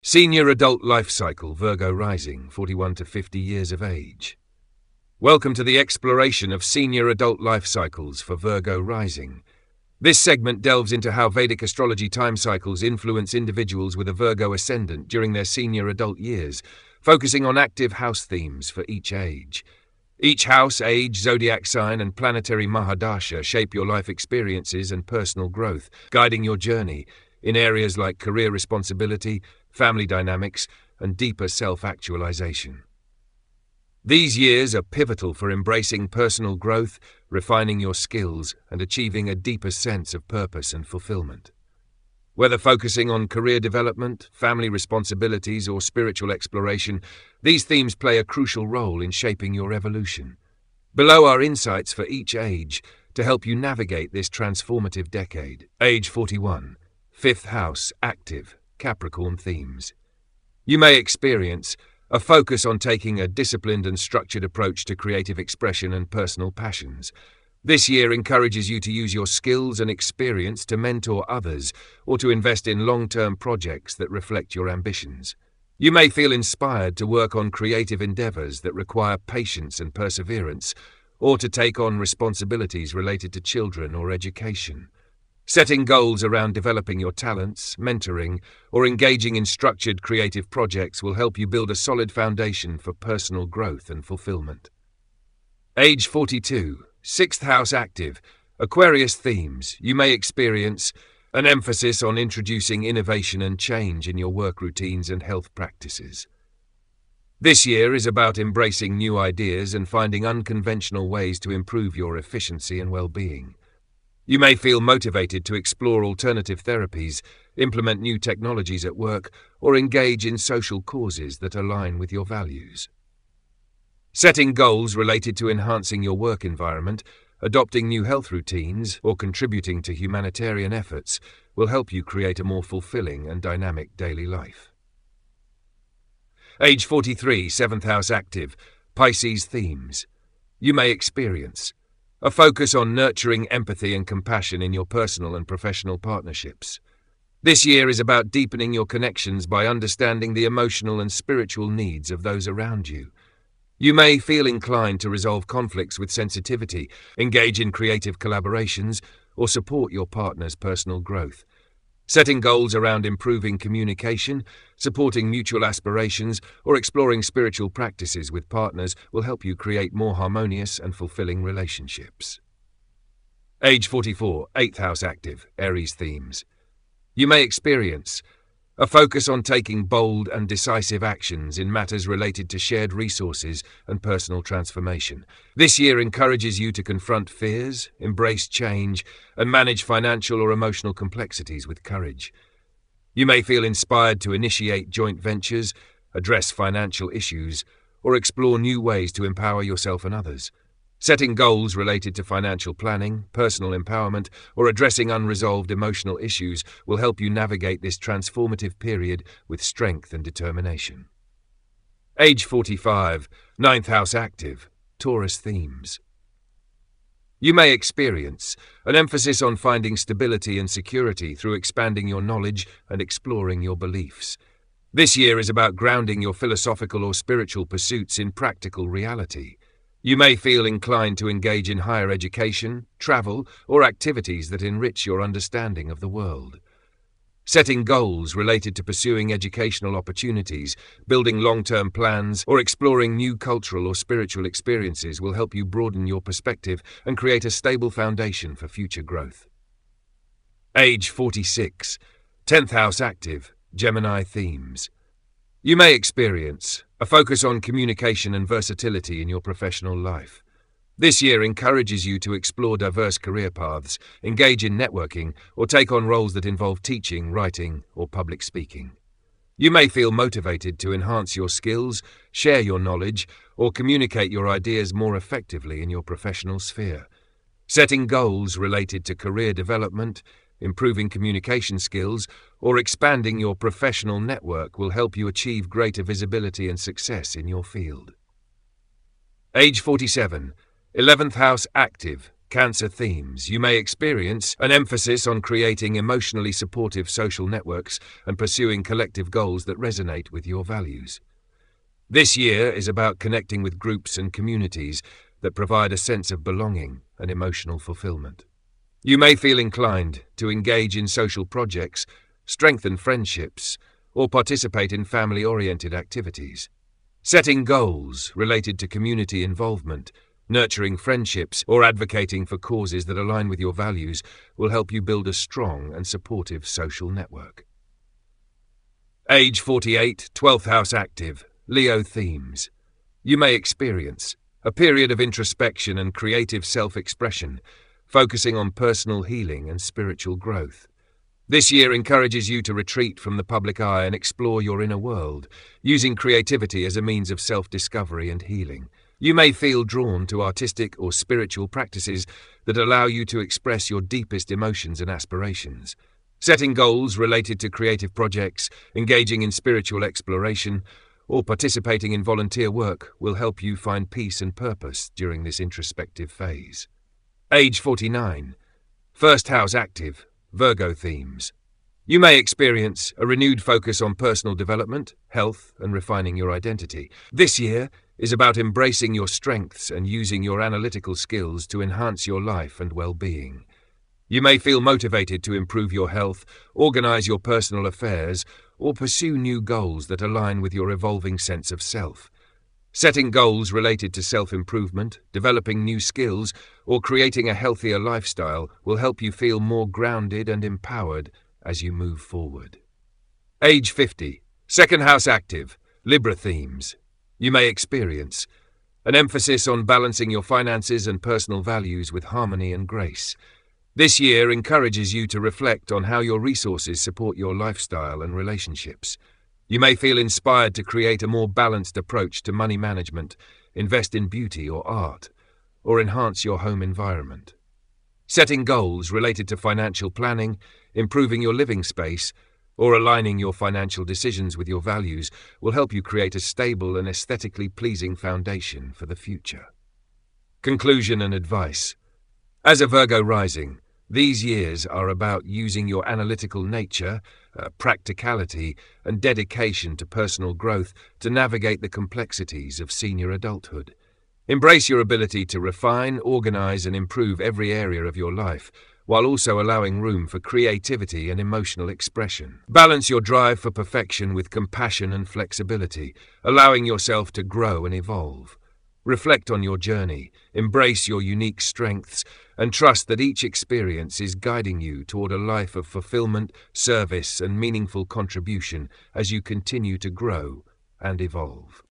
Senior Adult Life Cycle, Virgo Rising, 41 to 50 years of age. Welcome to the exploration of senior adult life cycles for Virgo Rising. This segment delves into how Vedic astrology time cycles influence individuals with a Virgo ascendant during their senior adult years, focusing on active house themes for each age. Each house, age, zodiac sign, and planetary Mahadasha shape your life experiences and personal growth, guiding your journey in areas like career responsibility, family dynamics, and deeper self-actualization. These years are pivotal for embracing personal growth, refining your skills, and achieving a deeper sense of purpose and fulfillment. Whether focusing on career development, family responsibilities, or spiritual exploration, these themes play a crucial role in shaping your evolution. Below are insights for each age to help you navigate this transformative decade. Age 41, 5th house, active, Capricorn themes. You may experience a focus on taking a disciplined and structured approach to creative expression and personal passions. This year encourages you to use your skills and experience to mentor others or to invest in long-term projects that reflect your ambitions. You may feel inspired to work on creative endeavors that require patience and perseverance, or to take on responsibilities related to children or education. Setting goals around developing your talents, mentoring, or engaging in structured creative projects will help you build a solid foundation for personal growth and fulfillment. Age 42, 6th house active, Aquarius themes. You may experience an emphasis on introducing innovation and change in your work routines and health practices. This year is about embracing new ideas and finding unconventional ways to improve your efficiency and well-being. You may feel motivated to explore alternative therapies, implement new technologies at work, or engage in social causes that align with your values. Setting goals related to enhancing your work environment, adopting new health routines, or contributing to humanitarian efforts will help you create a more fulfilling and dynamic daily life. Age 43, 7th house active, Pisces themes. You may experience a focus on nurturing empathy and compassion in your personal and professional partnerships. This year is about deepening your connections by understanding the emotional and spiritual needs of those around you. You may feel inclined to resolve conflicts with sensitivity, engage in creative collaborations, or support your partner's personal growth. Setting goals around improving communication, supporting mutual aspirations, or exploring spiritual practices with partners will help you create more harmonious and fulfilling relationships. Age 44, 8th house active, Aries themes. You may experience a focus on taking bold and decisive actions in matters related to shared resources and personal transformation. This year encourages you to confront fears, embrace change, and manage financial or emotional complexities with courage. You may feel inspired to initiate joint ventures, address financial issues, or explore new ways to empower yourself and others. Setting goals related to financial planning, personal empowerment, or addressing unresolved emotional issues will help you navigate this transformative period with strength and determination. Age 45, 9th house active, Taurus themes. You may experience an emphasis on finding stability and security through expanding your knowledge and exploring your beliefs. This year is about grounding your philosophical or spiritual pursuits in practical reality. You may feel inclined to engage in higher education, travel, or activities that enrich your understanding of the world. Setting goals related to pursuing educational opportunities, building long-term plans, or exploring new cultural or spiritual experiences will help you broaden your perspective and create a stable foundation for future growth. Age 46, 10th house active, Gemini themes. You may experience a focus on communication and versatility in your professional life. This year encourages you to explore diverse career paths, engage in networking, or take on roles that involve teaching, writing, or public speaking. You may feel motivated to enhance your skills, share your knowledge, or communicate your ideas more effectively in your professional sphere. Setting goals related to career development, improving communication skills, or expanding your professional network will help you achieve greater visibility and success in your field. Age 47, 11th house active, Cancer themes. You may experience an emphasis on creating emotionally supportive social networks and pursuing collective goals that resonate with your values. This year is about connecting with groups and communities that provide a sense of belonging and emotional fulfillment. You may feel inclined to engage in social projects, strengthen friendships, or participate in family-oriented activities. Setting goals related to community involvement, nurturing friendships, or advocating for causes that align with your values will help you build a strong and supportive social network. Age 48, 12th house active, Leo themes. You may experience a period of introspection and creative self-expression, focusing on personal healing and spiritual growth. This year encourages you to retreat from the public eye and explore your inner world, using creativity as a means of self-discovery and healing. You may feel drawn to artistic or spiritual practices that allow you to express your deepest emotions and aspirations. Setting goals related to creative projects, engaging in spiritual exploration, or participating in volunteer work will help you find peace and purpose during this introspective phase. Age 49. First house active, Virgo themes. You may experience a renewed focus on personal development, health, and refining your identity. This year is about embracing your strengths and using your analytical skills to enhance your life and well-being. You may feel motivated to improve your health, organize your personal affairs, or pursue new goals that align with your evolving sense of self. Setting goals related to self-improvement, developing new skills, or creating a healthier lifestyle will help you feel more grounded and empowered as you move forward. Age 50. Second house active, Libra themes. You may experience an emphasis on balancing your finances and personal values with harmony and grace. This year encourages you to reflect on how your resources support your lifestyle and relationships. You may feel inspired to create a more balanced approach to money management, invest in beauty or art, or enhance your home environment. Setting goals related to financial planning, improving your living space, or aligning your financial decisions with your values will help you create a stable and aesthetically pleasing foundation for the future. Conclusion and advice. As a Virgo rising, these years are about using your analytical nature, practicality, and dedication to personal growth to navigate the complexities of senior adulthood. Embrace your ability to refine, organize, and improve every area of your life, while also allowing room for creativity and emotional expression. Balance your drive for perfection with compassion and flexibility, allowing yourself to grow and evolve. Reflect on your journey, embrace your unique strengths, and trust that each experience is guiding you toward a life of fulfillment, service, and meaningful contribution as you continue to grow and evolve.